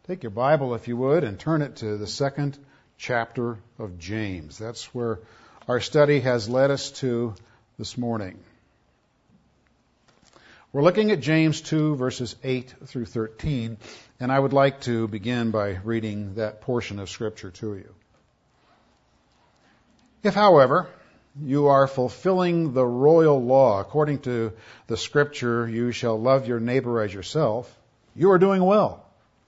Take your Bible, if you would, and turn it to the second chapter of James. That's where our study has led us to this morning. We're looking at James 2, verses 8 through 13, and I would like to begin by reading that portion of Scripture to you. If, however, you are fulfilling the royal law according to the Scripture, you shall love your neighbor as yourself, you are doing well.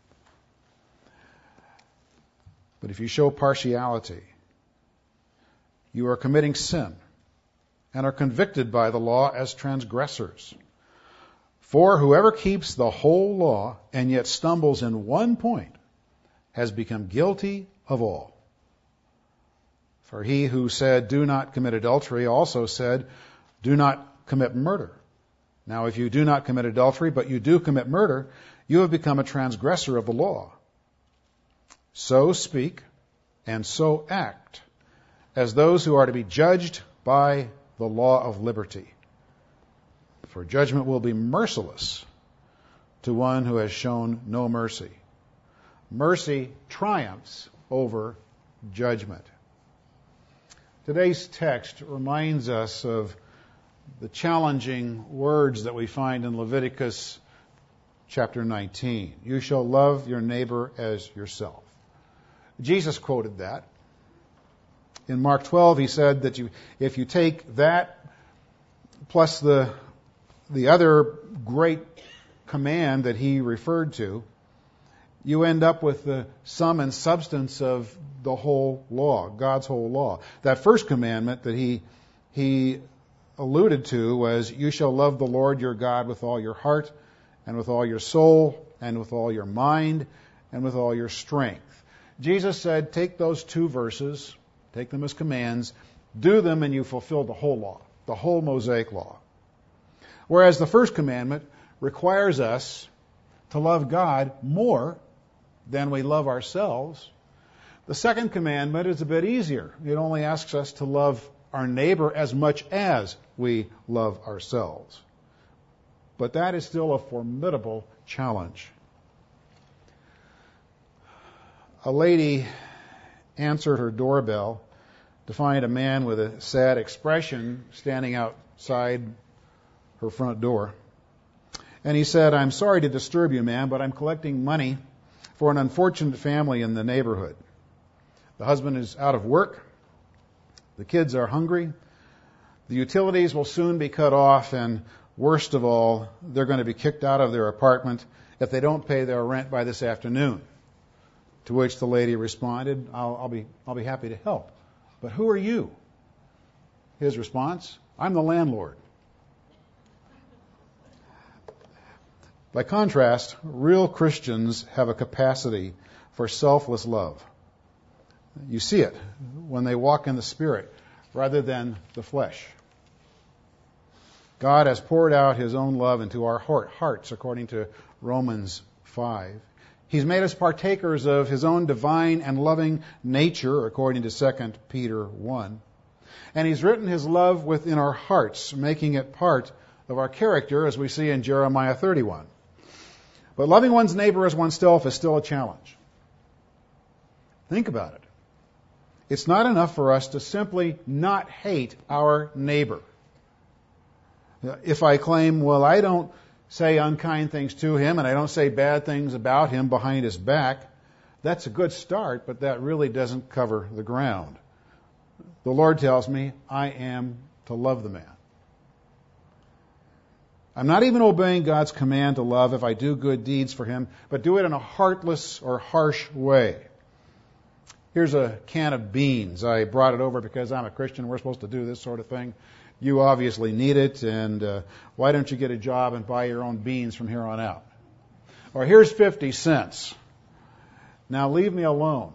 But if you show partiality, you are committing sin and are convicted by the law as transgressors. For whoever keeps the whole law and yet stumbles in one point has become guilty of all. For he who said, "Do not commit adultery," also said, "Do not commit murder." Now if you do not commit adultery, but you do commit murder, you have become a transgressor of the law. So speak and so act as those who are to be judged by the law of liberty. For judgment will be merciless to one who has shown no mercy. Mercy triumphs over judgment. Today's text reminds us of the challenging words that we find in Leviticus chapter 19. You shall love your neighbor as yourself. Jesus quoted that. In Mark 12, he said that if you take that plus the other great command that he referred to, you end up with the sum and substance of the whole law, God's whole law. That first commandment that he alluded to was, you shall love the Lord your God with all your heart and with all your soul and with all your mind and with all your strength. Jesus said, take those two verses, take them as commands, do them, and you fulfill the whole law, the whole Mosaic law. Whereas the first commandment requires us to love God more than we love ourselves, the second commandment is a bit easier. It only asks us to love our neighbor as much as we love ourselves. But that is still a formidable challenge. A lady answered her doorbell to find a man with a sad expression standing outside her front door. And he said, "I'm sorry to disturb you, ma'am, but I'm collecting money for an unfortunate family in the neighborhood. The husband is out of work. The kids are hungry. The utilities will soon be cut off, and worst of all, they're going to be kicked out of their apartment if they don't pay their rent by this afternoon." To which the lady responded, I'll be happy to help. But who are you? His response, I'm the landlord. By contrast, real Christians have a capacity for selfless love. You see it when they walk in the Spirit rather than the flesh. God has poured out His own love into our hearts, according to Romans 5. He's made us partakers of His own divine and loving nature, according to 2 Peter 1. And He's written His love within our hearts, making it part of our character, as we see in Jeremiah 31. But loving one's neighbor as oneself is still a challenge. Think about it. It's not enough for us to simply not hate our neighbor. If I claim, well, I don't say unkind things to him and I don't say bad things about him behind his back, that's a good start, but that really doesn't cover the ground. The Lord tells me I am to love the man. I'm not even obeying God's command to love if I do good deeds for him, but do it in a heartless or harsh way. Here's a can of beans. I brought it over because I'm a Christian. We're supposed to do this sort of thing. You obviously need it, and why don't you get a job and buy your own beans from here on out? Or here's 50 cents. Now leave me alone.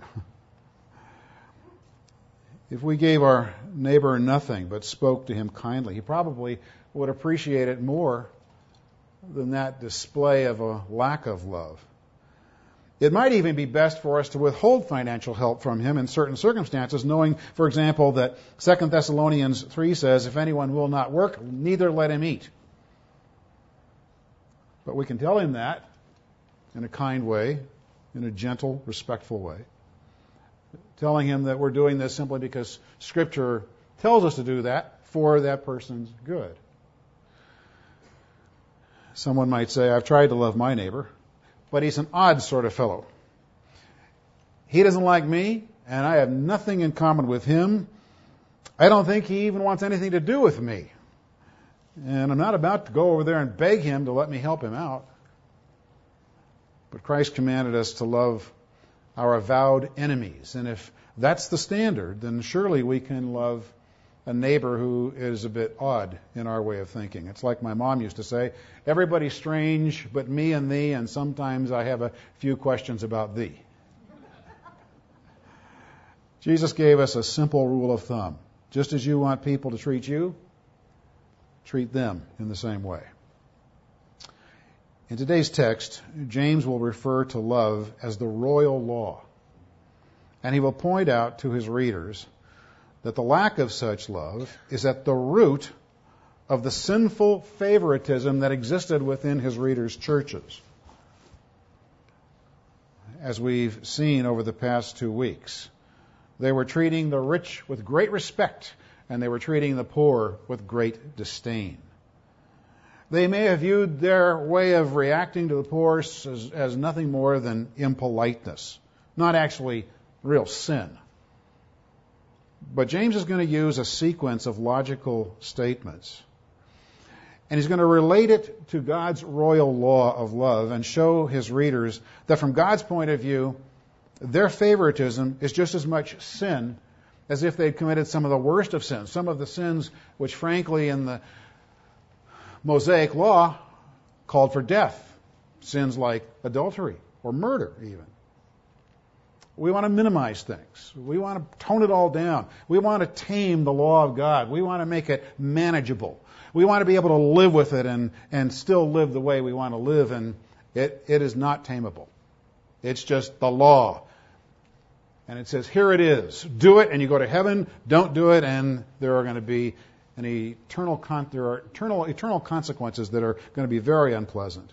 If we gave our neighbor nothing but spoke to him kindly, he probably would appreciate it more than that display of a lack of love. It might even be best for us to withhold financial help from him in certain circumstances, knowing, for example, that 2 Thessalonians 3 says, if anyone will not work, neither let him eat. But we can tell him that in a kind way in a gentle, respectful way, telling him that we're doing this simply because Scripture tells us to do that for that person's good. Someone might say, I've tried to love my neighbor, but he's an odd sort of fellow. He doesn't like me, and I have nothing in common with him. I don't think he even wants anything to do with me. And I'm not about to go over there and beg him to let me help him out. But Christ commanded us to love our avowed enemies. And if that's the standard, then surely we can love a neighbor who is a bit odd in our way of thinking. It's like my mom used to say, everybody's strange but me and thee, and sometimes I have a few questions about thee. Jesus gave us a simple rule of thumb. Just as you want people to treat you, treat them in the same way. In today's text, James will refer to love as the royal law. And he will point out to his readers that the lack of such love is at the root of the sinful favoritism that existed within his readers' churches. As we've seen over the past 2 weeks, they were treating the rich with great respect, and they were treating the poor with great disdain. They may have viewed their way of reacting to the poor as nothing more than impoliteness, not actually real sin. But James is going to use a sequence of logical statements, and he's going to relate it to God's royal law of love and show his readers that from God's point of view, their favoritism is just as much sin as if they'd committed some of the worst of sins, some of the sins which, frankly, in the Mosaic law called for death, sins like adultery or murder even. We want to minimize things. We want to tone it all down. We want to tame the law of God. We want to make it manageable. We want to be able to live with it and still live the way we want to live, and it is not tameable. It's just the law. And it says, here it is. Do it and you go to heaven. Don't do it and there are going to be eternal consequences that are going to be very unpleasant.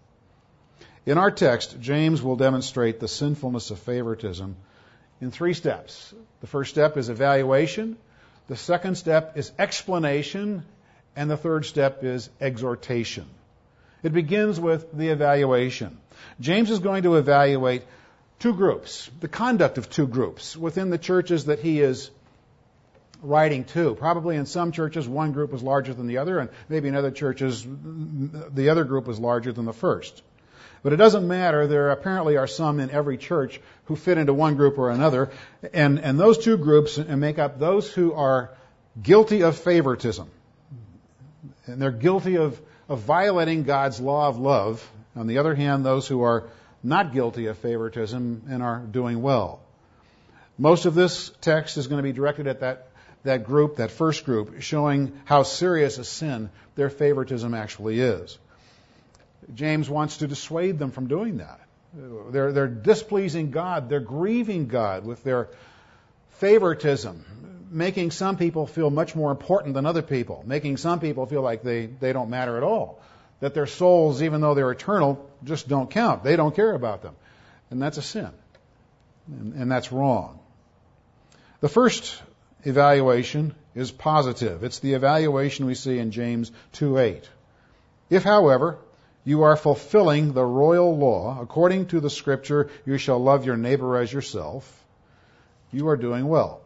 In our text, James will demonstrate the sinfulness of favoritism in 3 steps. The first step is evaluation. The second step is explanation. And the third step is exhortation. It begins with the evaluation. James is going to evaluate 2 groups, the conduct of 2 groups within the churches that he is writing to. Probably in some churches, one group was larger than the other, and maybe in other churches, the other group was larger than the first. But it doesn't matter. There apparently are some in every church who fit into one group or another, and those 2 groups make up those who are guilty of favoritism. And they're guilty of violating God's law of love. On the other hand, those who are not guilty of favoritism and are doing well. Most of this text is going to be directed at that group, that first group, showing how serious a sin their favoritism actually is. James wants to dissuade them from doing that. They're displeasing God. They're grieving God with their favoritism, making some people feel much more important than other people, making some people feel like they don't matter at all, that their souls, even though they're eternal, just don't count. They don't care about them. And that's a sin. And that's wrong. The first evaluation is positive. It's the evaluation we see in James 2:8. If, however, you are fulfilling the royal law, according to the Scripture, you shall love your neighbor as yourself, you are doing well.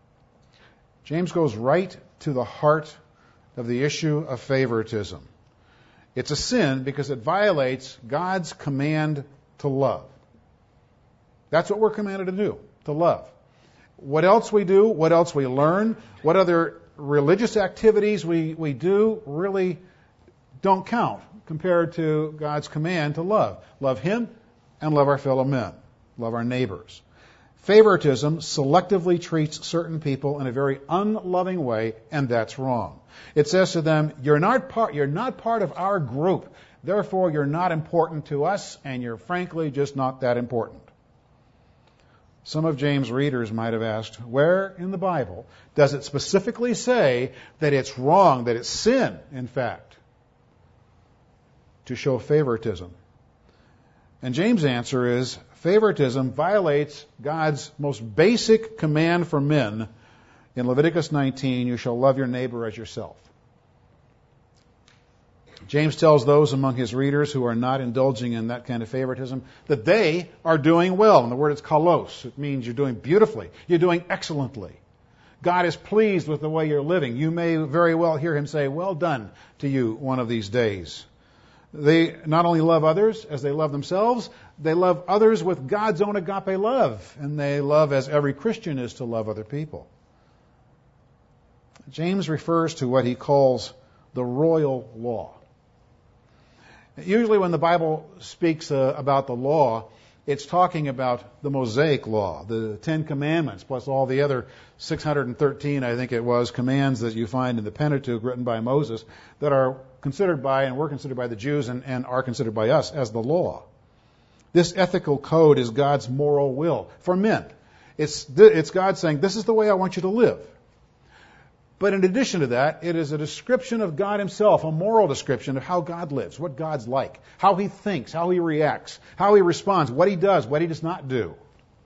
James goes right to the heart of the issue of favoritism. It's a sin because it violates God's command to love. That's what we're commanded to do, to love. What else we do, what else we learn, what other religious activities we do really don't count compared to God's command to love. Love Him and love our fellow men, love our neighbors. Favoritism selectively treats certain people in a very unloving way, and that's wrong. It says to them, you're not part of our group, therefore you're not important to us, and you're frankly just not that important. Some of James' readers might have asked, where in the Bible does it specifically say that it's wrong, that it's sin, in fact, to show favoritism? And James' answer is, Favoritism violates God's most basic command for men in Leviticus 19, you shall love your neighbor as yourself. James tells those among his readers who are not indulging in that kind of favoritism that they are doing well. And the word is kalos. It means you're doing beautifully. You're doing excellently. God is pleased with the way you're living. You may very well hear him say, well done to you one of these days. They not only love others as they love themselves, they love others with God's own agape love. And they love as every Christian is to love other people. James refers to what he calls the royal law. Usually when the Bible speaks about the law, it's talking about the Mosaic law, the Ten Commandments, plus all the other 613, I think it was, commands that you find in the Pentateuch written by Moses that are considered by and were considered by the Jews and are considered by us as the law. This ethical code is God's moral will for men. It's God saying, this is the way I want you to live. But in addition to that, it is a description of God himself, a moral description of how God lives, what God's like, how he thinks, how he reacts, how he responds, what he does, what he does not do.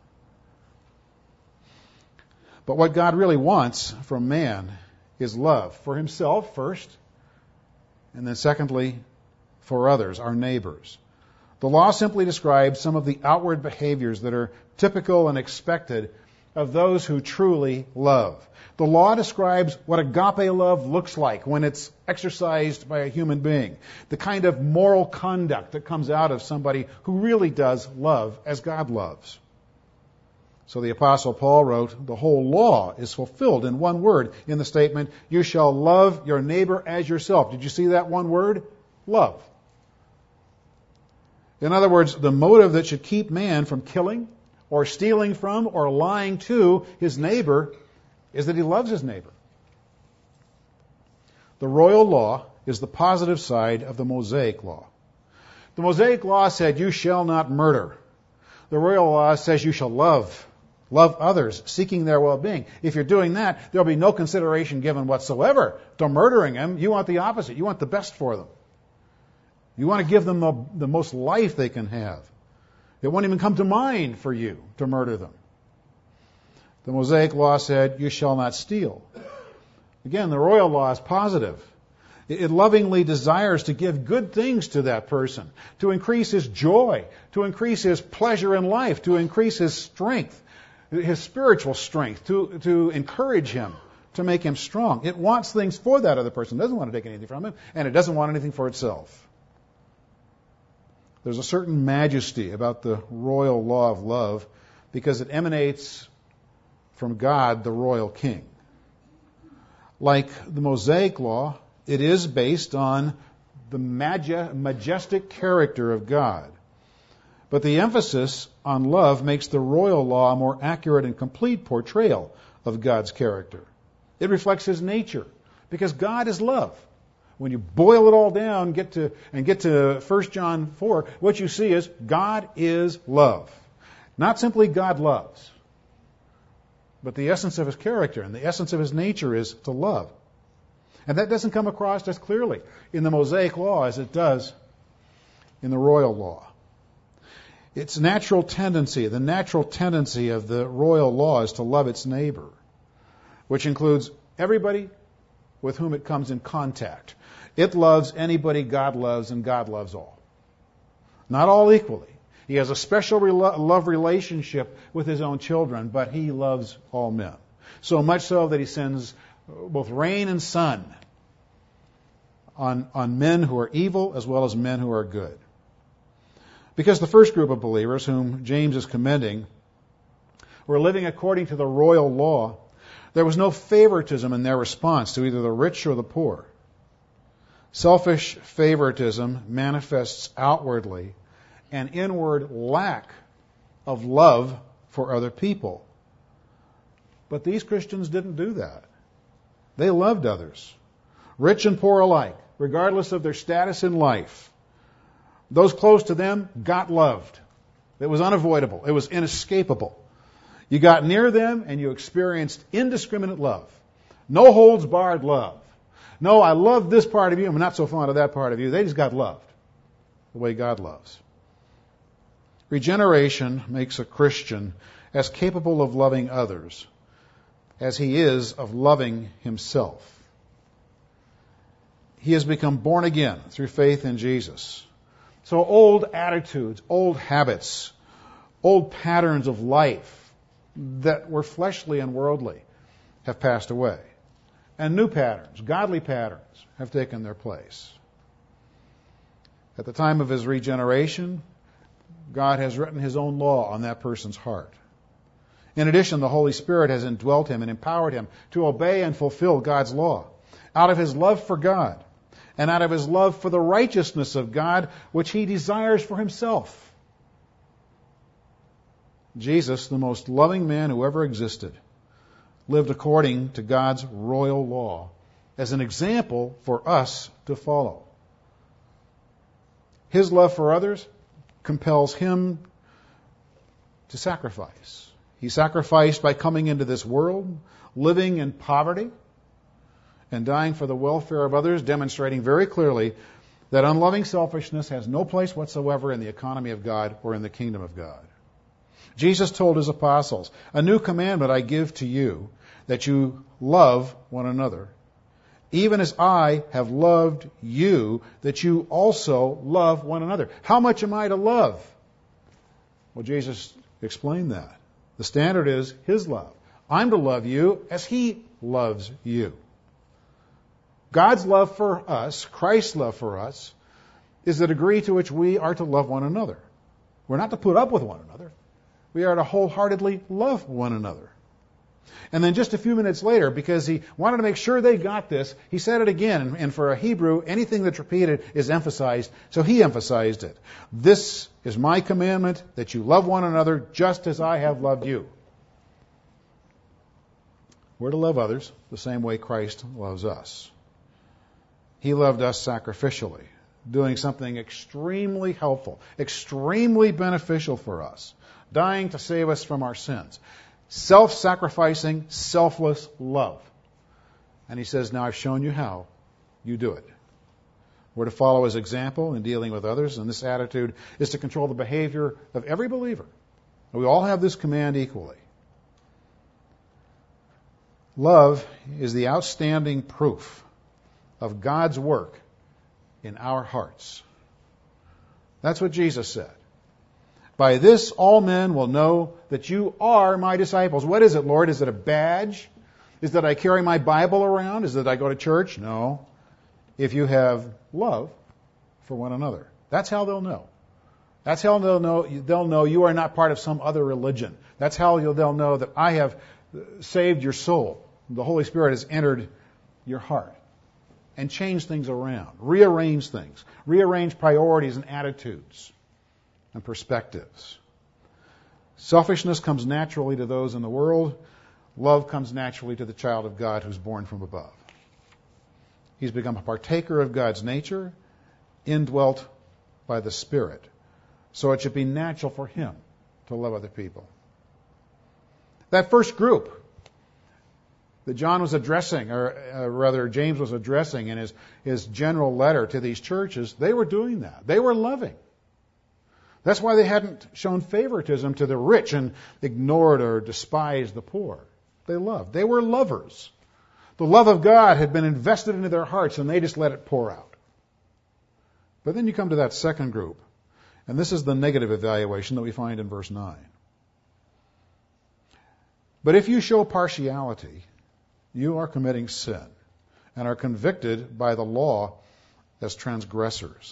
But what God really wants from man is love for himself first, and then secondly, for others, our neighbors. The law simply describes some of the outward behaviors that are typical and expected of those who truly love. The law describes what agape love looks like when it's exercised by a human being, the kind of moral conduct that comes out of somebody who really does love as God loves. So the Apostle Paul wrote, the whole law is fulfilled in one word in the statement, you shall love your neighbor as yourself. Did you see that one word? Love. In other words, the motive that should keep man from killing or stealing from or lying to his neighbor is that he loves his neighbor. The royal law is the positive side of the Mosaic law. The Mosaic law said, you shall not murder. The royal law says you shall love others, seeking their well-being. If you're doing that, there'll be no consideration given whatsoever to murdering them. You want the opposite. You want the best for them. You want to give them the most life they can have. It won't even come to mind for you to murder them. The Mosaic law said, you shall not steal. Again, the royal law is positive. It lovingly desires to give good things to that person, to increase his joy, to increase his pleasure in life, to increase his strength, his spiritual strength, to encourage him, to make him strong. It wants things for that other person. It doesn't want to take anything from him, and it doesn't want anything for itself. There's a certain majesty about the royal law of love because it emanates from God, the royal king. Like the Mosaic law, it is based on the majestic character of God. But the emphasis on love makes the royal law a more accurate and complete portrayal of God's character. It reflects his nature, because God is love. When you boil it all down, get to 1 John 4, what you see is God is love. Not simply God loves, but the essence of his character and the essence of his nature is to love. And that doesn't come across as clearly in the Mosaic law as it does in the royal law. Its natural tendency, the natural tendency of the royal law is to love its neighbor, which includes everybody with whom it comes in contact. It loves anybody God loves, and God loves all. Not all equally. He has a special love relationship with his own children, but he loves all men. So much so that he sends both rain and sun on men who are evil as well as men who are good. Because the first group of believers, whom James is commending, were living according to the royal law, there was no favoritism in their response to either the rich or the poor. Selfish favoritism manifests outwardly an inward lack of love for other people. But these Christians didn't do that. They loved others, rich and poor alike, regardless of their status in life. Those close to them got loved. It was unavoidable. It was inescapable. You got near them and you experienced indiscriminate love. No holds barred love. No, I love this part of you, I'm not so fond of that part of you. They just got loved the way God loves. Regeneration makes a Christian as capable of loving others as he is of loving himself. He has become born again through faith in Jesus. So old attitudes, old habits, old patterns of life that were fleshly and worldly have passed away. And new patterns, godly patterns, have taken their place. At the time of his regeneration, God has written his own law on that person's heart. In addition, the Holy Spirit has indwelt him and empowered him to obey and fulfill God's law out of his love for God and out of his love for the righteousness of God, which he desires for himself. Jesus, the most loving man who ever existed, lived according to God's royal law as an example for us to follow. His love for others compels him to sacrifice. He sacrificed by coming into this world, living in poverty, and dying for the welfare of others, demonstrating very clearly that unloving selfishness has no place whatsoever in the economy of God or in the kingdom of God. Jesus told his apostles, "A new commandment I give to you, that you love one another, even as I have loved you, that you also love one another." How much am I to love? Well, Jesus explained that. The standard is his love. I'm to love you as he loves you. God's love for us, Christ's love for us, is the degree to which we are to love one another. We're not to put up with one another. We are to wholeheartedly love one another. And then just a few minutes later, because he wanted to make sure they got this, he said it again. And for a Hebrew, anything that's repeated is emphasized, so he emphasized it. "This is my commandment, that you love one another just as I have loved you." We're to love others the same way Christ loves us. He loved us sacrificially, doing something extremely helpful, extremely beneficial for us, dying to save us from our sins. Self-sacrificing, selfless love. And he says, now I've shown you how. You do it. We're to follow his example in dealing with others, and this attitude is to control the behavior of every believer. We all have this command equally. Love is the outstanding proof of God's work in our hearts. That's what Jesus said. "By this all men will know that you are my disciples." What is it, Lord? Is it a badge? Is it that I carry my Bible around? Is it that I go to church? No. If you have love for one another. That's how they'll know. That's how they'll know you are not part of some other religion. That's how they'll know that I have saved your soul. The Holy Spirit has entered your heart and changed things around, rearranged things, rearranged priorities and attitudes and perspectives. Selfishness comes naturally to those in the world. Love comes naturally to the child of God who's born from above. He's become a partaker of God's nature, indwelt by the Spirit. So it should be natural for him to love other people. That first group that John was addressing, or rather James was addressing in his general letter to these churches, they were doing that. They were loving. That's why they hadn't shown favoritism to the rich and ignored or despised the poor. They loved. They were lovers. The love of God had been invested into their hearts, and they just let it pour out. But then you come to that second group, and this is the negative evaluation that we find in verse 9. "But if you show partiality, you are committing sin and are convicted by the law as transgressors."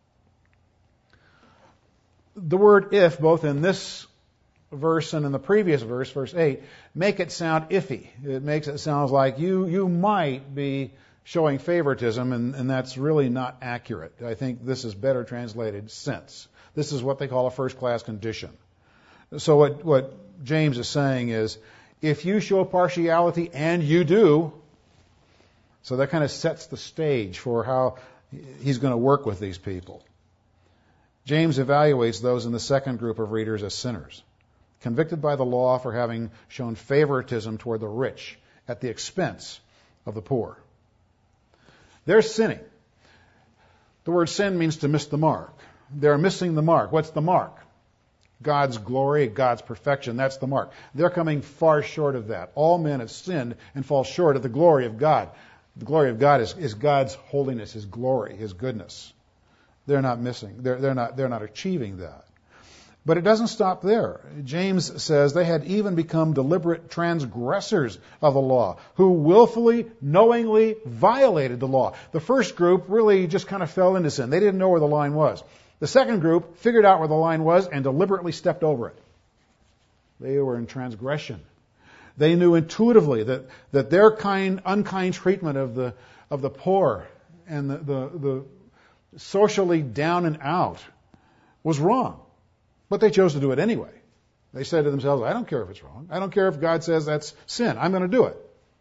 The word "if," both in this verse and in the previous verse, verse 8, make it sound iffy. It makes it sound like you might be showing favoritism, and that's really not accurate. I think this is better translated since. This is what they call a first-class condition. So what James is saying is, if you show partiality, and you do, so that kind of sets the stage for how he's going to work with these people. James evaluates those in the second group of readers as sinners, convicted by the law for having shown favoritism toward the rich at the expense of the poor. They're sinning. The word sin means to miss the mark. They're missing the mark. What's the mark? God's glory, God's perfection. That's the mark. They're coming far short of that. All men have sinned and fall short of the glory of God. The glory of God is God's holiness, His glory, His goodness. They're not missing. They're not achieving that. But it doesn't stop there. James says they had even become deliberate transgressors of the law, who willfully, knowingly violated the law. The first group really just kind of fell into sin. They didn't know where the line was. The second group figured out where the line was and deliberately stepped over it. They were in transgression. They knew intuitively that their unkind treatment of the poor and the socially down and out was wrong. But they chose to do it anyway. They said to themselves, I don't care if it's wrong. I don't care if God says that's sin. I'm going to do it.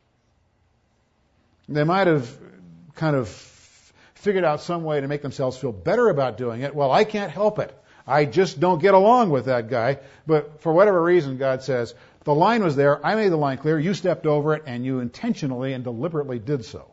They might have kind of figured out some way to make themselves feel better about doing it. Well, I can't help it. I just don't get along with that guy. But for whatever reason, God says, the line was there. I made the line clear. You stepped over it, and you intentionally and deliberately did so.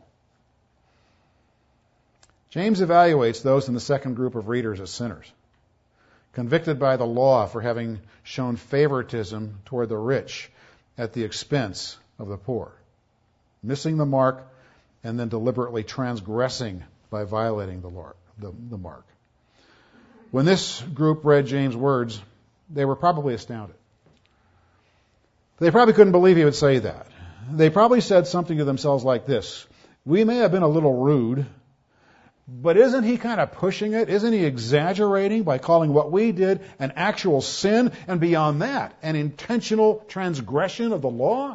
James evaluates those in the second group of readers as sinners, convicted by the law for having shown favoritism toward the rich at the expense of the poor, missing the mark and then deliberately transgressing by violating the mark. When this group read James' words, they were probably astounded. They probably couldn't believe he would say that. They probably said something to themselves like this: we may have been a little rude, but isn't he kind of pushing it? Isn't he exaggerating by calling what we did an actual sin, and beyond that, an intentional transgression of the law?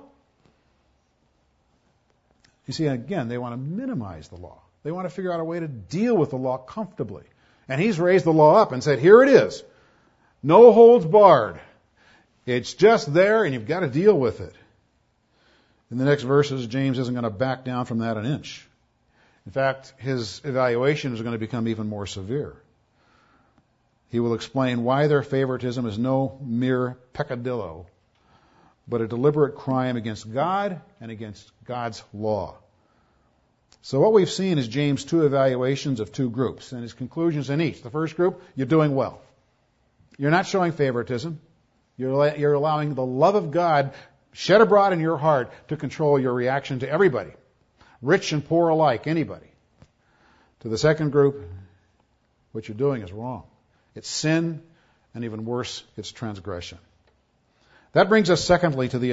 You see, again, they want to minimize the law. They want to figure out a way to deal with the law comfortably. And he's raised the law up and said, here it is. No holds barred. It's just there, and you've got to deal with it. In the next verses, James isn't going to back down from that an inch. In fact, his evaluation is going to become even more severe. He will explain why their favoritism is no mere peccadillo, but a deliberate crime against God and against God's law. So what we've seen is James' two evaluations of two groups, and his conclusions in each. The first group, you're doing well. You're not showing favoritism. You're allowing the love of God shed abroad in your heart to control your reaction to everybody, rich and poor alike, anybody. To the second group, what you're doing is wrong. It's sin, and even worse, it's transgression. That brings us, secondly, to the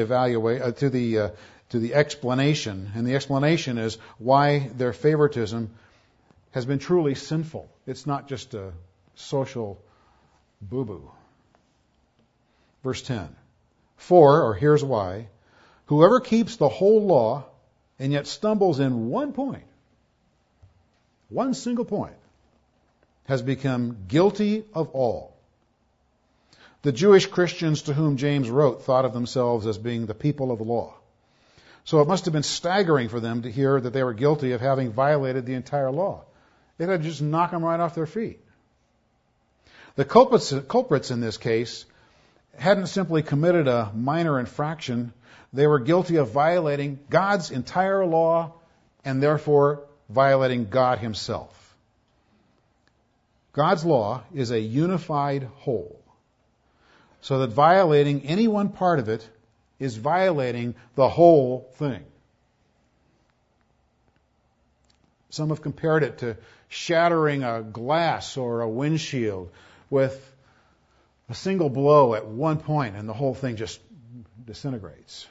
explanation, and the explanation is why their favoritism has been truly sinful. It's not just a social boo-boo. Verse 10. For, or here's why, whoever keeps the whole law and yet stumbles in one point, one single point, has become guilty of all. The Jewish Christians to whom James wrote thought of themselves as being the people of the law. So it must have been staggering for them to hear that they were guilty of having violated the entire law. It had to just knock them right off their feet. The culprits in this case hadn't simply committed a minor infraction. They were guilty of violating God's entire law and therefore violating God Himself. God's law is a unified whole, so that violating any one part of it is violating the whole thing. Some have compared it to shattering a glass or a windshield with a single blow at one point and the whole thing just disintegrates.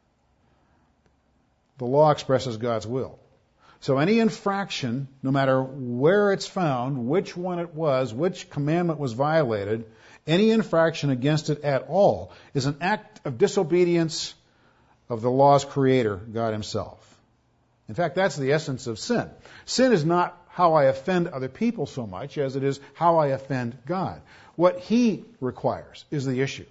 The law expresses God's will. So any infraction, no matter where it's found, which one it was, which commandment was violated, any infraction against it at all is an act of disobedience of the law's creator, God Himself. In fact, that's the essence of sin. Sin is not how I offend other people so much as it is how I offend God. What He requires is the issue.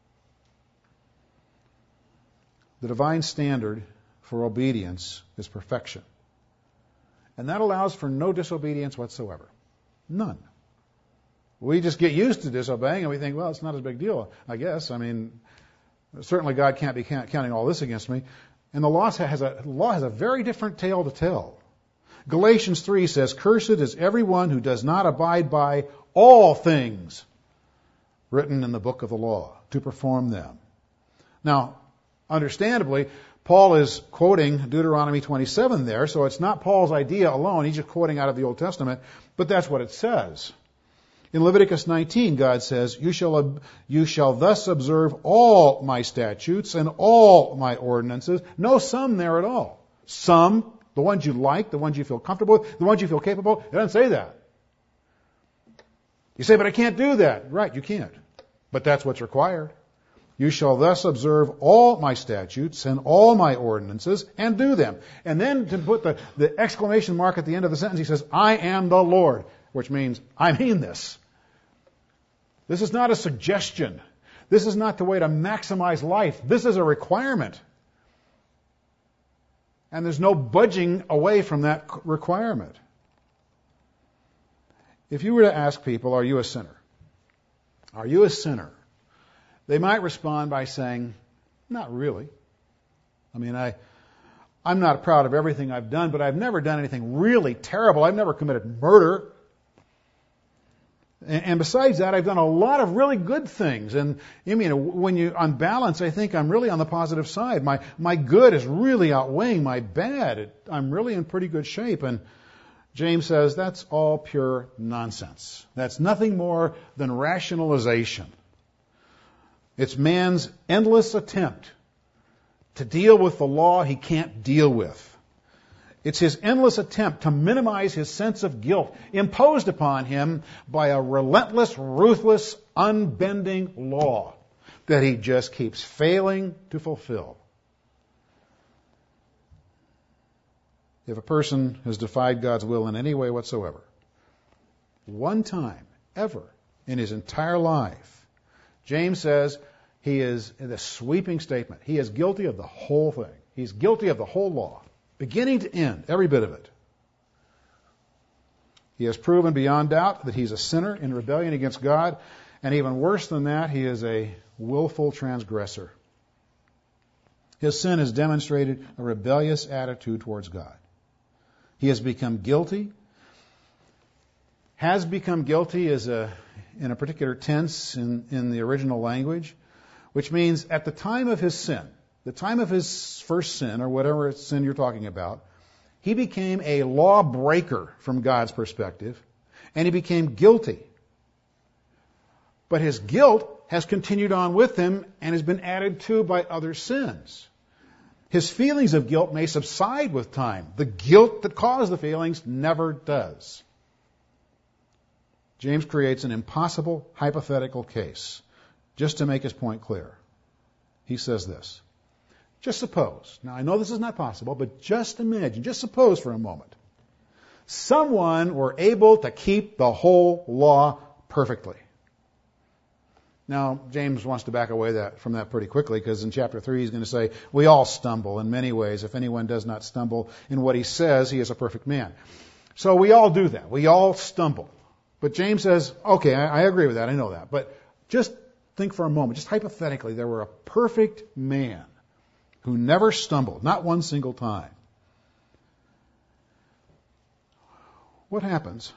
The divine standard for obedience is perfection. And that allows for no disobedience whatsoever. None. We just get used to disobeying and we think, well, it's not a big deal, I guess. I mean, certainly God can't be counting all this against me. And the law has a very different tale to tell. Galatians 3 says, cursed is everyone who does not abide by all things written in the book of the law, to perform them. Now, understandably, Paul is quoting Deuteronomy 27 there, so it's not Paul's idea alone. He's just quoting out of the Old Testament, but that's what it says. In Leviticus 19, God says, you shall thus observe all my statutes and all my ordinances. No some there at all. Some, the ones you like, the ones you feel comfortable with, the ones you feel capable. It doesn't say that. You say, but I can't do that. Right, you can't. But that's what's required. You shall thus observe all my statutes and all my ordinances and do them. And then to put the exclamation mark at the end of the sentence, he says, I am the Lord, which means I mean this. This is not a suggestion. This is not the way to maximize life. This is a requirement. And there's no budging away from that requirement. If you were to ask people, are you a sinner? Are you a sinner? They might respond by saying, not really. I mean, I'm not proud of everything I've done, but I've never done anything really terrible. I've never committed murder. And besides that, I've done a lot of really good things. And I mean, when you, on balance, I think I'm really on the positive side. My good is really outweighing my bad. I'm really in pretty good shape. And James says that's all pure nonsense. That's nothing more than rationalization. It's man's endless attempt to deal with the law he can't deal with. It's his endless attempt to minimize his sense of guilt imposed upon him by a relentless, ruthless, unbending law that he just keeps failing to fulfill. If a person has defied God's will in any way whatsoever, one time, ever, in his entire life, James says he is, in a sweeping statement, he is guilty of the whole thing. He's guilty of the whole law, beginning to end, every bit of it. He has proven beyond doubt that he's a sinner in rebellion against God, and even worse than that, he is a willful transgressor. His sin has demonstrated a rebellious attitude towards God. He has become guilty. Has become guilty is in a particular tense in the original language, which means at the time of his sin, the time of his first sin, or whatever sin you're talking about, he became a lawbreaker from God's perspective, and he became guilty. But his guilt has continued on with him and has been added to by other sins. His feelings of guilt may subside with time. The guilt that caused the feelings never does. James creates an impossible hypothetical case just to make his point clear. He says this. Just suppose, now I know this is not possible, but just imagine, just suppose for a moment, someone were able to keep the whole law perfectly. Now, James wants to back away from that pretty quickly, because in chapter 3 he's going to say, we all stumble in many ways. If anyone does not stumble in what he says, he is a perfect man. So we all do that. We all stumble. But James says, okay, I agree with that. I know that. But just think for a moment, just hypothetically, there were a perfect man who never stumbled, not one single time. What happens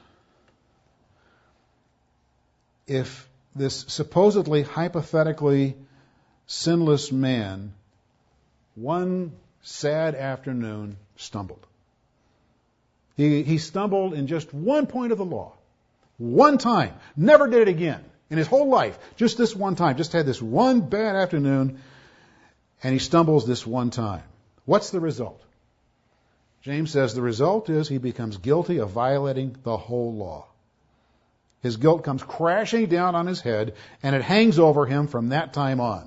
if this supposedly hypothetically sinless man one sad afternoon stumbled? He stumbled in just one point of the law. One time. Never did it again in his whole life. Just this one time. Just had this one bad afternoon, and he stumbles this one time. What's the result? James says the result is he becomes guilty of violating the whole law. His guilt comes crashing down on his head, and it hangs over him from that time on.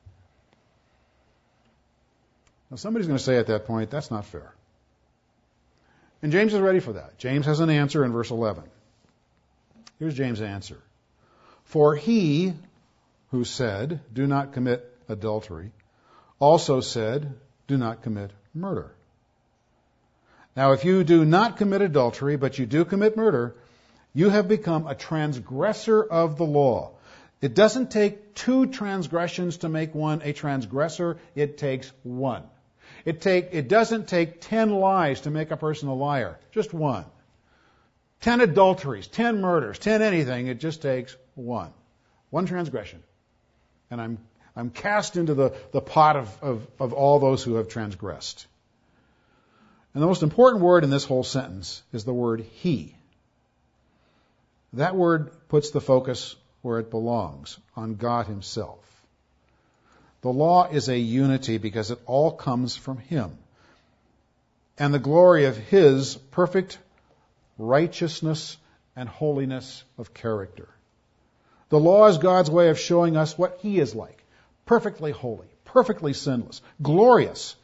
Now, somebody's going to say at that point, that's not fair. And James is ready for that. James has an answer in verse 11. Here's James' answer. For he who said, do not commit adultery, also said, do not commit murder. Now, if you do not commit adultery, but you do commit murder, you have become a transgressor of the law. It doesn't take two transgressions to make one a transgressor. It takes one. It doesn't take 10 lies to make a person a liar. Just one. 10 adulteries, 10 murders, 10 anything. It just takes one. One transgression. And I'm cast into the pot of all those who have transgressed. And the most important word in this whole sentence is the word he. That word puts the focus where it belongs, on God himself. The law is a unity because it all comes from him. And the glory of his perfect righteousness and holiness of character. The law is God's way of showing us what he is like. Perfectly holy, perfectly sinless, glorious.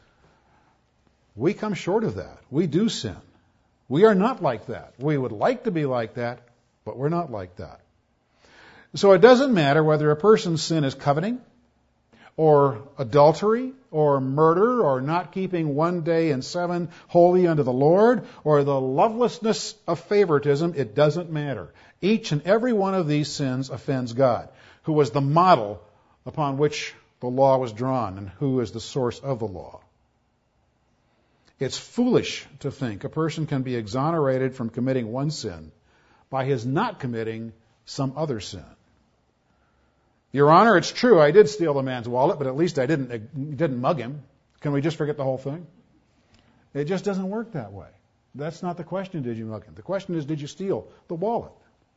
We come short of that. We do sin. We are not like that. We would like to be like that, but we're not like that. So it doesn't matter whether a person's sin is coveting, or adultery, or murder, or not keeping 1 day in 7 holy unto the Lord, or the lovelessness of favoritism. It doesn't matter. Each and every one of these sins offends God, who was the model upon which the law was drawn, and who is the source of the law. It's foolish to think a person can be exonerated from committing one sin by his not committing some other sin. Your Honor, it's true, I did steal the man's wallet, but at least I didn't mug him. Can we just forget the whole thing? It just doesn't work that way. That's not the question, did you mug him? The question is, did you steal the wallet?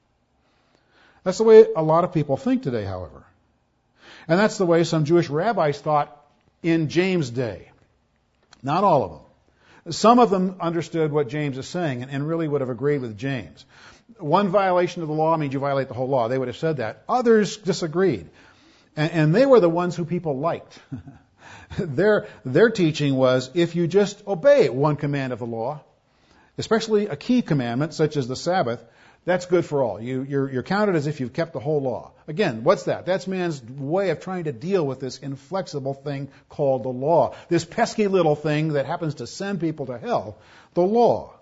That's the way a lot of people think today, however. And that's the way some Jewish rabbis thought in James' day. Not all of them. Some of them understood what James is saying and really would have agreed with James. One violation of the law means you violate the whole law. They would have said that. Others disagreed. And they were the ones who people liked. Their teaching was, if you just obey one command of the law, especially a key commandment such as the Sabbath, that's good for all. You're counted as if you've kept the whole law. Again, what's that? That's man's way of trying to deal with this inflexible thing called the law. This pesky little thing that happens to send people to hell, the law.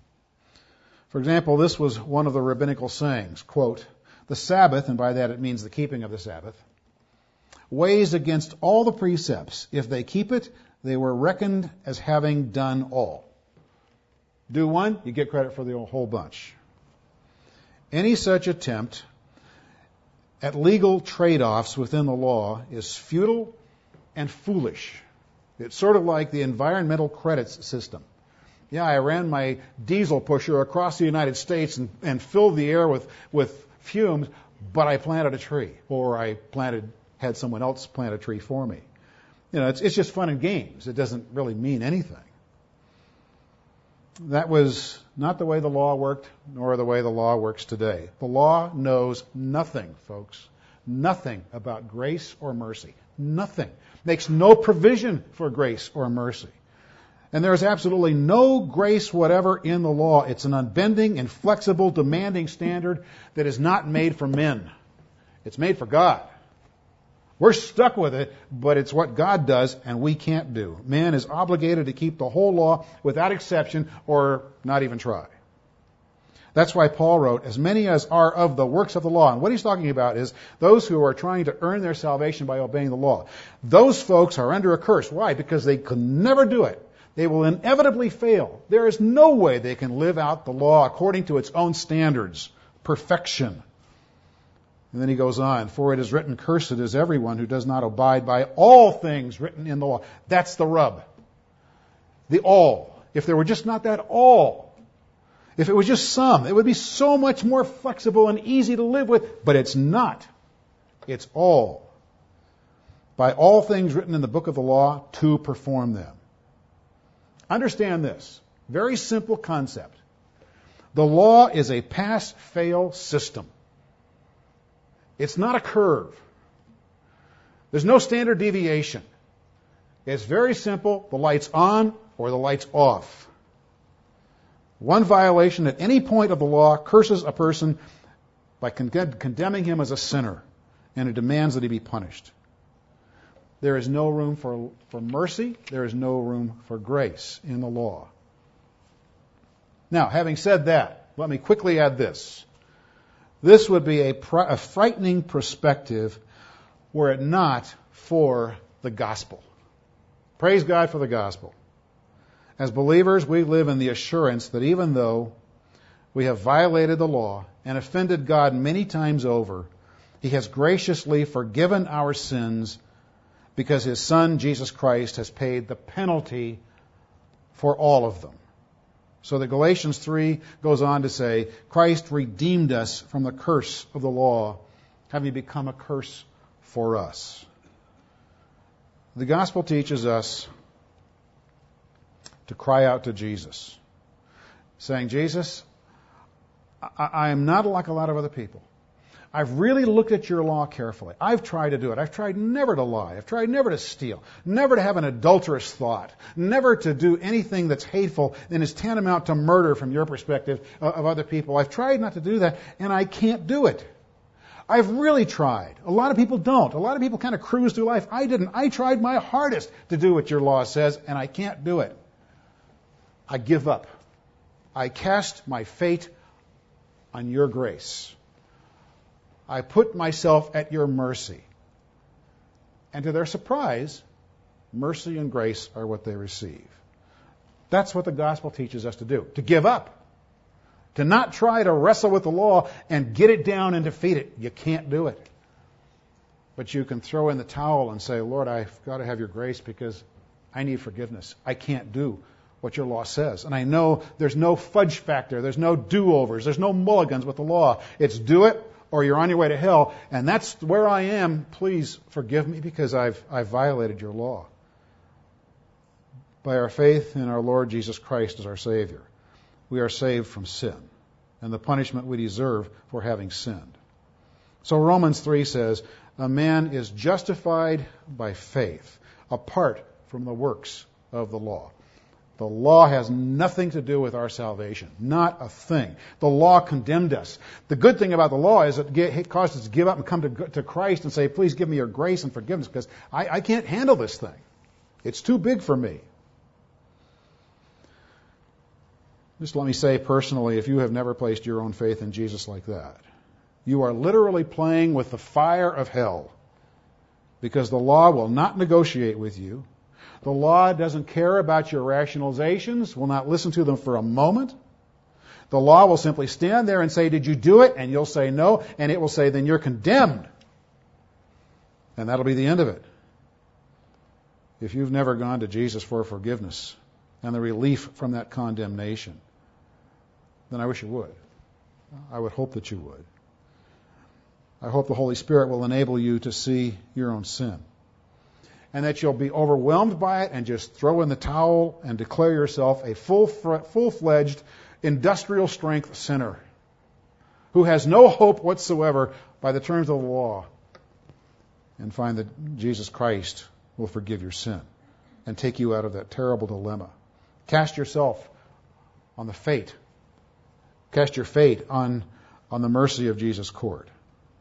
For example, this was one of the rabbinical sayings, quote, the Sabbath, and by that it means the keeping of the Sabbath, weighs against all the precepts. If they keep it, they were reckoned as having done all. Do one, you get credit for the whole bunch. Any such attempt at legal trade-offs within the law is futile and foolish. It's sort of like the environmental credits system. Yeah, I ran my diesel pusher across the United States and filled the air with fumes, but I planted a tree, or I had someone else plant a tree for me. You know, it's just fun and games. It doesn't really mean anything. That was not the way the law worked, nor the way the law works today. The law knows nothing, folks. Nothing about grace or mercy. Nothing. Makes no provision for grace or mercy. And there is absolutely no grace whatever in the law. It's an unbending, inflexible, demanding standard that is not made for men. It's made for God. We're stuck with it, but it's what God does and we can't do. Man is obligated to keep the whole law without exception or not even try. That's why Paul wrote, as many as are of the works of the law. And what he's talking about is those who are trying to earn their salvation by obeying the law. Those folks are under a curse. Why? Because they could never do it. They will inevitably fail. There is no way they can live out the law according to its own standards. Perfection. And then he goes on, for it is written, cursed is everyone who does not abide by all things written in the law. That's the rub. The all. If there were just not that all, if it was just some, it would be so much more flexible and easy to live with, but it's not. It's all. By all things written in the book of the law to perform them. Understand this. Very simple concept. The law is a pass-fail system. It's not a curve. There's no standard deviation. It's very simple. The light's on or the light's off. One violation at any point of the law curses a person by condemning him as a sinner, and it demands that he be punished. There is no room for mercy. There is no room for grace in the law. Now, having said that, let me quickly add this. This would be a frightening perspective were it not for the gospel. Praise God for the gospel. As believers, we live in the assurance that even though we have violated the law and offended God many times over, He has graciously forgiven our sins because His Son, Jesus Christ, has paid the penalty for all of them. So that Galatians 3 goes on to say, Christ redeemed us from the curse of the law, having become a curse for us. The gospel teaches us to cry out to Jesus, saying, Jesus, I am not like a lot of other people. I've really looked at your law carefully. I've tried to do it. I've tried never to lie. I've tried never to steal, never to have an adulterous thought, never to do anything that's hateful and is tantamount to murder from your perspective of other people. I've tried not to do that, and I can't do it. I've really tried. A lot of people don't. A lot of people kind of cruise through life. I didn't. I tried my hardest to do what your law says, and I can't do it. I give up. I cast my fate on your grace. I put myself at your mercy. And to their surprise, mercy and grace are what they receive. That's what the gospel teaches us to do, to give up, to not try to wrestle with the law and get it down and defeat it. You can't do it. But you can throw in the towel and say, Lord, I've got to have your grace because I need forgiveness. I can't do what your law says. And I know there's no fudge factor, there's no do-overs, there's no mulligans with the law. It's do it or you're on your way to hell, and that's where I am. Please forgive me because I've violated your law. By our faith in our Lord Jesus Christ as our Savior, we are saved from sin and the punishment we deserve for having sinned. So Romans 3 says, a man is justified by faith apart from the works of the law. The law has nothing to do with our salvation. Not a thing. The law condemned us. The good thing about the law is it caused us to give up and come to Christ and say, please give me your grace and forgiveness because I can't handle this thing. It's too big for me. Just let me say personally, if you have never placed your own faith in Jesus like that, you are literally playing with the fire of hell because the law will not negotiate with you. The law doesn't care about your rationalizations, will not listen to them for a moment. The law will simply stand there and say, did you do it? And you'll say no, and it will say, then you're condemned. And that'll be the end of it. If you've never gone to Jesus for forgiveness and the relief from that condemnation, then I wish you would. I would hope that you would. I hope the Holy Spirit will enable you to see your own sin, and that you'll be overwhelmed by it and just throw in the towel and declare yourself a full-fledged, industrial strength sinner who has no hope whatsoever by the terms of the law, and find that Jesus Christ will forgive your sin and take you out of that terrible dilemma. Cast yourself on the fate. Cast your fate on the mercy of Jesus' court.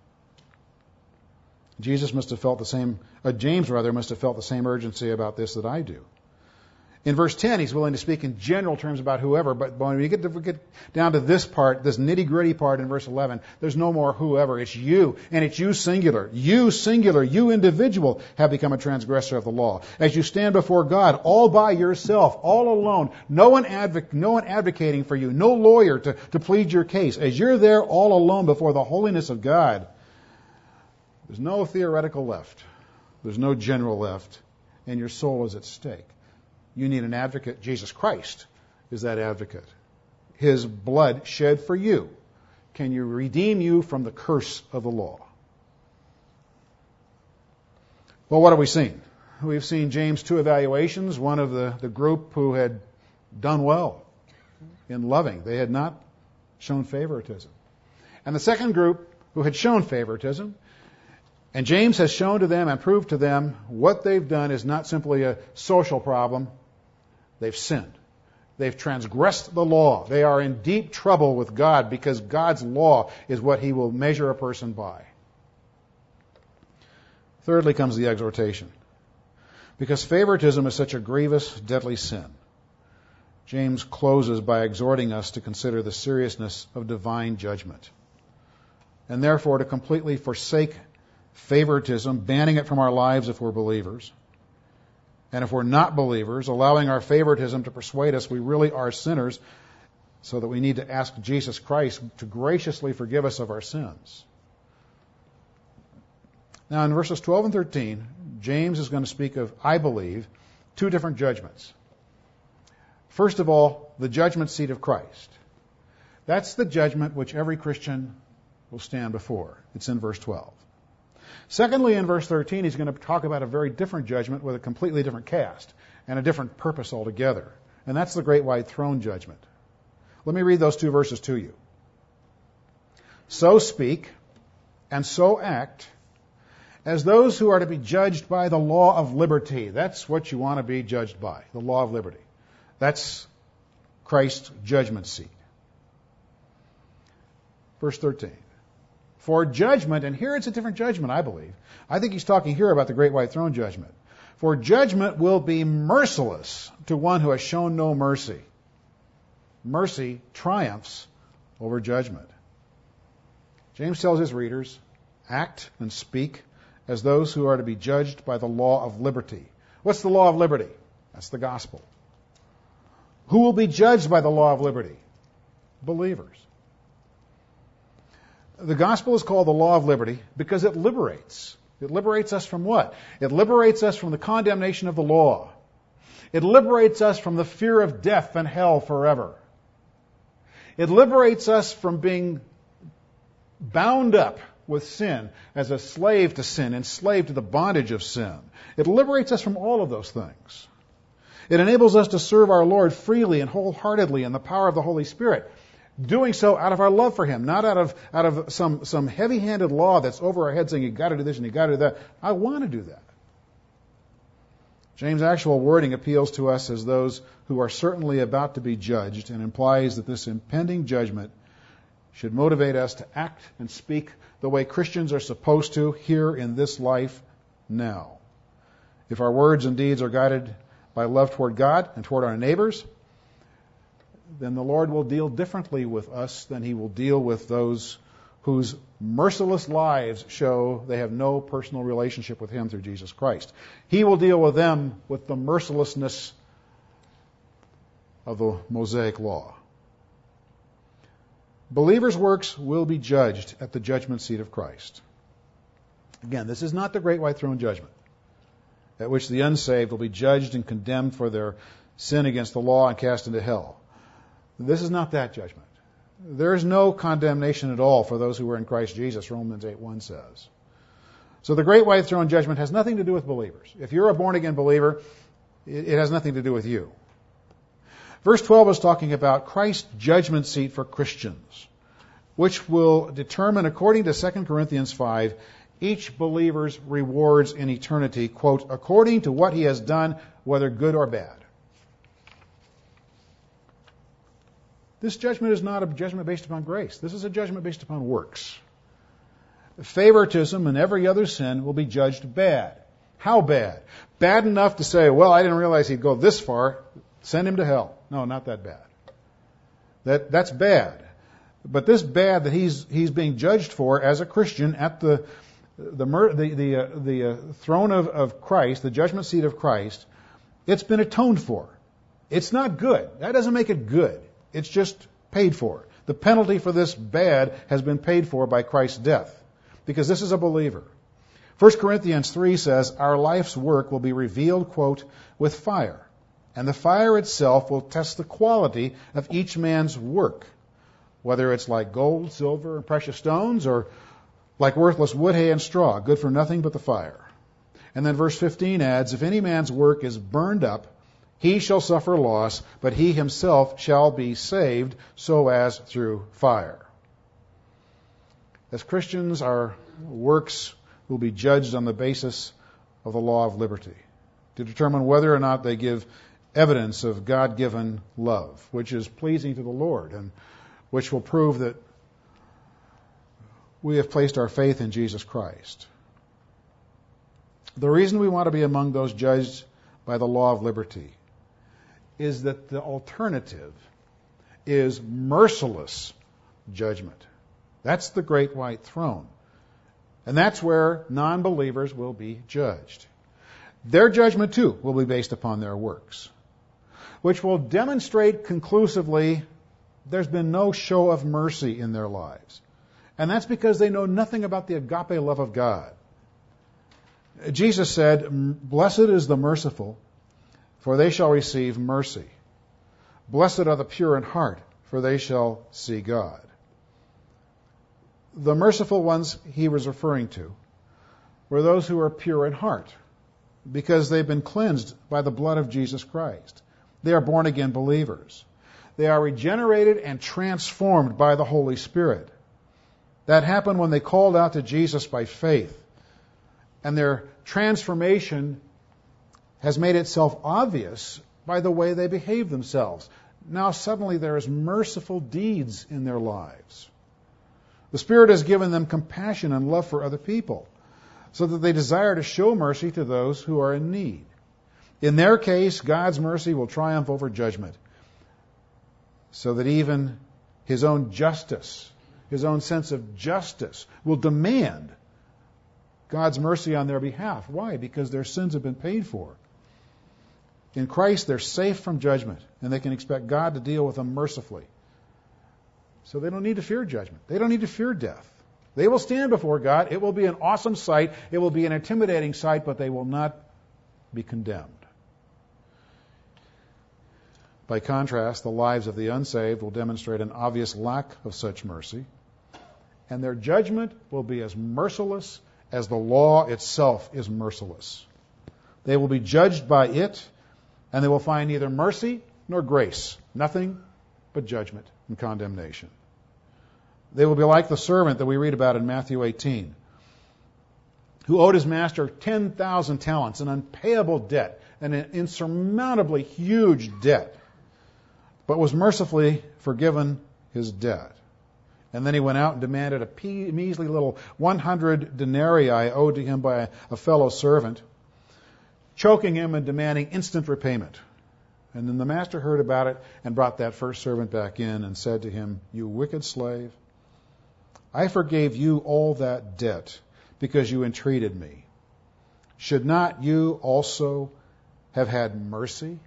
James must have felt the same urgency about this that I do. In verse 10, he's willing to speak in general terms about whoever, but when we get down to this part, this nitty-gritty part in verse 11, there's no more whoever. It's you, and it's you singular. You singular, you individual have become a transgressor of the law. As you stand before God all by yourself, all alone, no one advocating for you, no lawyer to plead your case. As you're there all alone before the holiness of God, there's no theoretical left. There's no general left, and your soul is at stake. You need an advocate. Jesus Christ is that advocate. His blood shed for you. Can you redeem you from the curse of the law? Well, what have we seen? We've seen James' two evaluations. One of the group who had done well in loving. They had not shown favoritism. And the second group who had shown favoritism. And James has shown to them and proved to them what they've done is not simply a social problem. They've sinned. They've transgressed the law. They are in deep trouble with God because God's law is what He will measure a person by. Thirdly comes the exhortation. Because favoritism is such a grievous, deadly sin, James closes by exhorting us to consider the seriousness of divine judgment, and therefore to completely forsake favoritism, banning it from our lives if we're believers. And if we're not believers, allowing our favoritism to persuade us we really are sinners, so that we need to ask Jesus Christ to graciously forgive us of our sins. Now, in verses 12 and 13, James is going to speak of, I believe, two different judgments. First of all, the judgment seat of Christ. That's the judgment which every Christian will stand before. It's in verse 12. Secondly, in verse 13, he's going to talk about a very different judgment with a completely different cast and a different purpose altogether. And that's the great white throne judgment. Let me read those two verses to you. So speak and so act as those who are to be judged by the law of liberty. That's what you want to be judged by, the law of liberty. That's Christ's judgment seat. Verse 13. For judgment, and here it's a different judgment, I believe. I think he's talking here about the great white throne judgment. For judgment will be merciless to one who has shown no mercy. Mercy triumphs over judgment. James tells his readers, act and speak as those who are to be judged by the law of liberty. What's the law of liberty? That's the gospel. Who will be judged by the law of liberty? Believers. The gospel is called the law of liberty because it liberates. It liberates us from what? It liberates us from the condemnation of the law. It liberates us from the fear of death and hell forever. It liberates us from being bound up with sin as a slave to sin, enslaved to the bondage of sin. It liberates us from all of those things. It enables us to serve our Lord freely and wholeheartedly in the power of the Holy Spirit, doing so out of our love for Him, not out of some heavy-handed law that's over our head saying you've got to do this and you've got to do that. I want to do that. James' actual wording appeals to us as those who are certainly about to be judged and implies that this impending judgment should motivate us to act and speak the way Christians are supposed to here in this life now. If our words and deeds are guided by love toward God and toward our neighbors, then the Lord will deal differently with us than He will deal with those whose merciless lives show they have no personal relationship with Him through Jesus Christ. He will deal with them with the mercilessness of the Mosaic law. Believers' works will be judged at the judgment seat of Christ. Again, this is not the great white throne judgment, at which the unsaved will be judged and condemned for their sin against the law and cast into hell. This is not that judgment. There is no condemnation at all for those who are in Christ Jesus, Romans 8:1 says. So the great white throne judgment has nothing to do with believers. If you're a born-again believer, it has nothing to do with you. Verse 12 is talking about Christ's judgment seat for Christians, which will determine, according to 2 Corinthians 5, each believer's rewards in eternity, quote, according to what he has done, whether good or bad. This judgment is not a judgment based upon grace. This is a judgment based upon works. Favoritism and every other sin will be judged bad. How bad? Bad enough to say, well, I didn't realize he'd go this far. Send him to hell. No, not that bad. That's bad. But this bad that he's being judged for as a Christian at the throne of Christ, the judgment seat of Christ, it's been atoned for. It's not good. That doesn't make it good. It's just paid for. The penalty for this bad has been paid for by Christ's death, because this is a believer. 1 Corinthians 3 says, our life's work will be revealed, quote, with fire. And the fire itself will test the quality of each man's work, whether it's like gold, silver, and precious stones, or like worthless wood, hay, and straw, good for nothing but the fire. And then verse 15 adds, if any man's work is burned up, he shall suffer loss, but he himself shall be saved, so as through fire. As Christians, our works will be judged on the basis of the law of liberty, to determine whether or not they give evidence of God-given love, which is pleasing to the Lord, and which will prove that we have placed our faith in Jesus Christ. The reason we want to be among those judged by the law of liberty is that the alternative is merciless judgment. That's the great white throne. And that's where non-believers will be judged. Their judgment, too, will be based upon their works, which will demonstrate conclusively there's been no show of mercy in their lives. And that's because they know nothing about the agape love of God. Jesus said, "Blessed is the merciful, for they shall receive mercy. Blessed are the pure in heart, for they shall see God." The merciful ones he was referring to were those who are pure in heart, because they've been cleansed by the blood of Jesus Christ. They are born-again believers. They are regenerated and transformed by the Holy Spirit. That happened when they called out to Jesus by faith. And their transformation has made itself obvious by the way they behave themselves. Now suddenly there is merciful deeds in their lives. The Spirit has given them compassion and love for other people, so that they desire to show mercy to those who are in need. In their case, God's mercy will triumph over judgment, so that even His own justice, His own sense of justice, will demand God's mercy on their behalf. Why? Because their sins have been paid for. In Christ, they're safe from judgment, and they can expect God to deal with them mercifully. So they don't need to fear judgment. They don't need to fear death. They will stand before God. It will be an awesome sight. It will be an intimidating sight, but they will not be condemned. By contrast, the lives of the unsaved will demonstrate an obvious lack of such mercy, and their judgment will be as merciless as the law itself is merciless. They will be judged by it, and they will find neither mercy nor grace, nothing but judgment and condemnation. They will be like the servant that we read about in Matthew 18, who owed his master 10,000 talents, an unpayable debt, an insurmountably huge debt, but was mercifully forgiven his debt. And then he went out and demanded a measly little 100 denarii owed to him by a fellow servant, choking him and demanding instant repayment. And then the master heard about it and brought that first servant back in and said to him, "You wicked slave, I forgave you all that debt because you entreated me. Should not you also have had mercy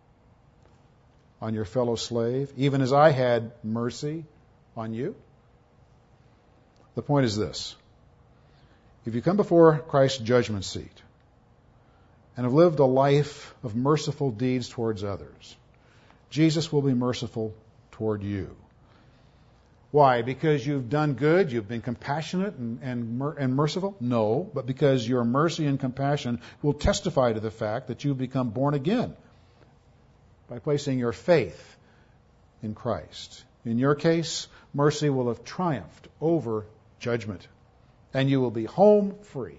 on your fellow slave, even as I had mercy on you?" The point is this: if you come before Christ's judgment seat and have lived a life of merciful deeds towards others, Jesus will be merciful toward you. Why? Because you've done good, you've been compassionate and merciful? No, but because your mercy and compassion will testify to the fact that you've become born again by placing your faith in Christ. In your case, mercy will have triumphed over judgment, and you will be home free.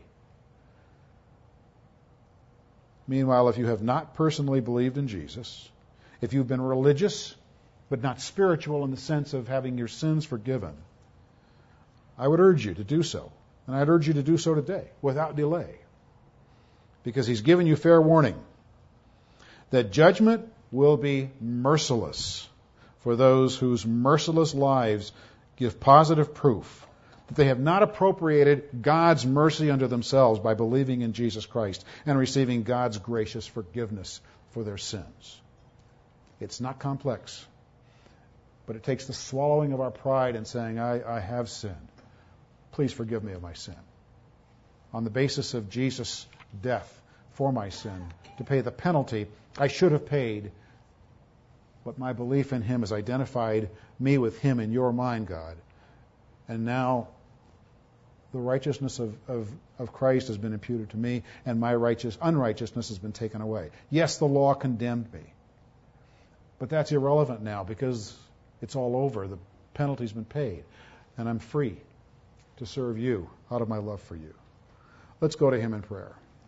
Meanwhile, if you have not personally believed in Jesus, if you've been religious but not spiritual in the sense of having your sins forgiven, I would urge you to do so. And I'd urge you to do so today, without delay. Because He's given you fair warning that judgment will be merciless for those whose merciless lives give positive proof that they have not appropriated God's mercy unto themselves by believing in Jesus Christ and receiving God's gracious forgiveness for their sins. It's not complex, but it takes the swallowing of our pride and saying, I have sinned. Please forgive me of my sin. On the basis of Jesus' death for my sin, to pay the penalty I should have paid, but my belief in Him has identified me with Him in your mind, God. And now the righteousness of Christ has been imputed to me, and my unrighteousness has been taken away. Yes, the law condemned me, but that's irrelevant now because it's all over. The penalty's been paid, and I'm free to serve you out of my love for you. Let's go to Him in prayer.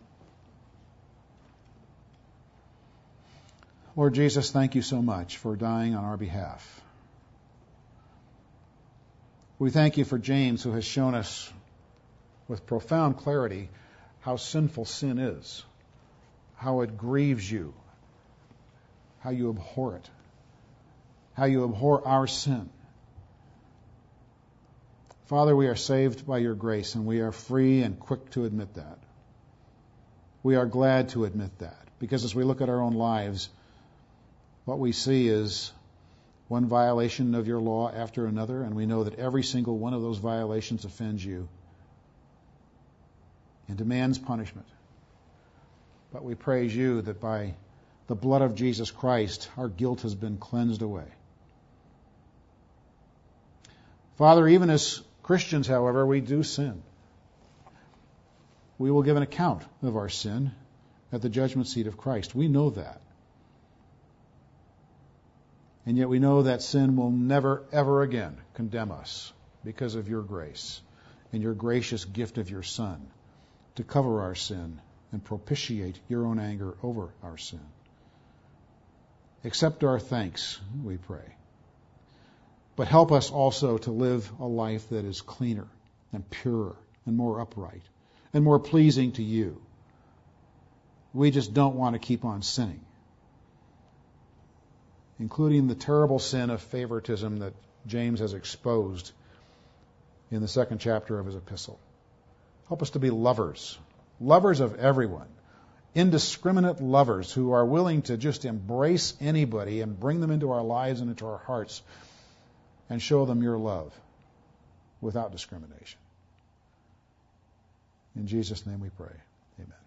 Lord Jesus, thank you so much for dying on our behalf. We thank you for James, who has shown us with profound clarity how sinful sin is, how it grieves you, how you abhor it, how you abhor our sin. Father, we are saved by your grace, and we are free and quick to admit that. We are glad to admit that, because as we look at our own lives, what we see is one violation of your law after another, and we know that every single one of those violations offends you and demands punishment. But we praise you that by the blood of Jesus Christ, our guilt has been cleansed away. Father, even as Christians, however, we do sin. We will give an account of our sin at the judgment seat of Christ. We know that. And yet we know that sin will never, ever again condemn us because of your grace and your gracious gift of your Son to cover our sin and propitiate your own anger over our sin. Accept our thanks, we pray. But help us also to live a life that is cleaner and purer and more upright and more pleasing to you. We just don't want to keep on sinning, including the terrible sin of favoritism that James has exposed in the 2nd chapter of his epistle. Help us to be lovers of everyone, indiscriminate lovers who are willing to just embrace anybody and bring them into our lives and into our hearts and show them your love without discrimination. In Jesus' name we pray. Amen.